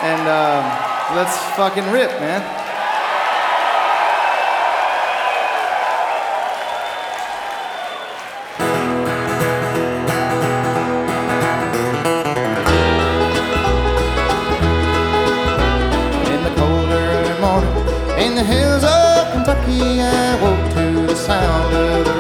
And let's fucking rip, man. In the cold early morning, in the hills of Kentucky, I woke to the sound of